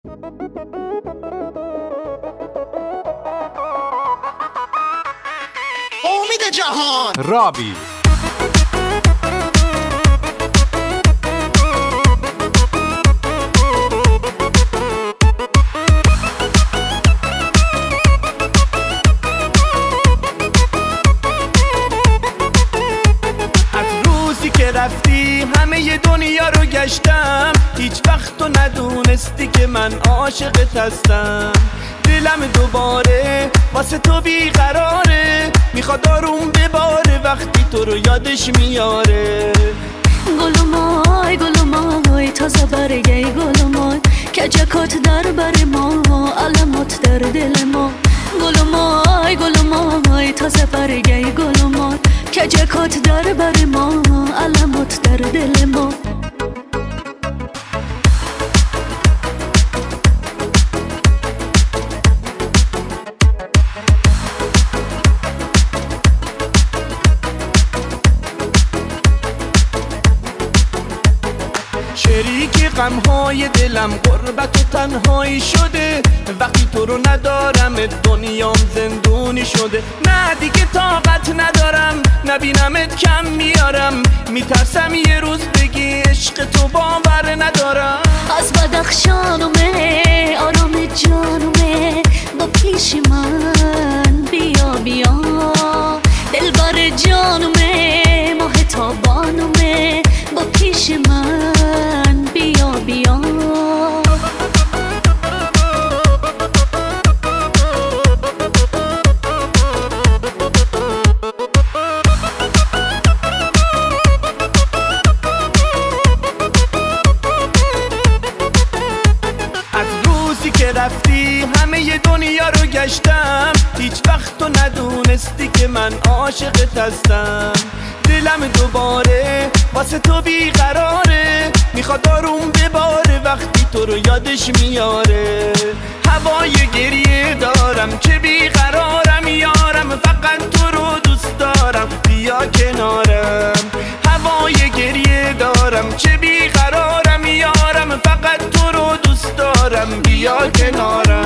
امید جهان رابی که رفتی همه دنیا رو گشتم، هیچ وقت تو ندونستی که من عاشقت هستم. دلم دوباره واسه تو بیقراره، میخواد آروم بباره وقتی تو رو یادش میاره. گلومای تازه برگی گلومای که جکات در بر ما علمات در دل ما. گلومای تازه برگی گلومای که جکات در بر ما علمات در دل ما. شریک غمهای دلم غربت و تنهایی شده، وقتی تو رو ندارم دنیام زندونی شده. نه دیگه طاقت ندارم نبینمت کم میارم، میترسم یه روز بگی عشق تو باور ندارم. از بدخشانومه آرام جانومه با پیش من بیا دلبر جانومه ماه تابانومه با پیش من بیا که رفتی همه دنیا رو گشتم، هیچ وقت تو ندونستی که من عاشقت هستم. دلم دوباره واسه تو بیقراره، میخواد آروم بباره وقتی تو رو یادش میاره. هوای گریه دارم که بیقرارم یارم، فقط تو رو دوست دارم بیا کنارم. هوای گریه دارم که بیقرارم یارم، فقط تو رو دوست دارم بیا کنارم.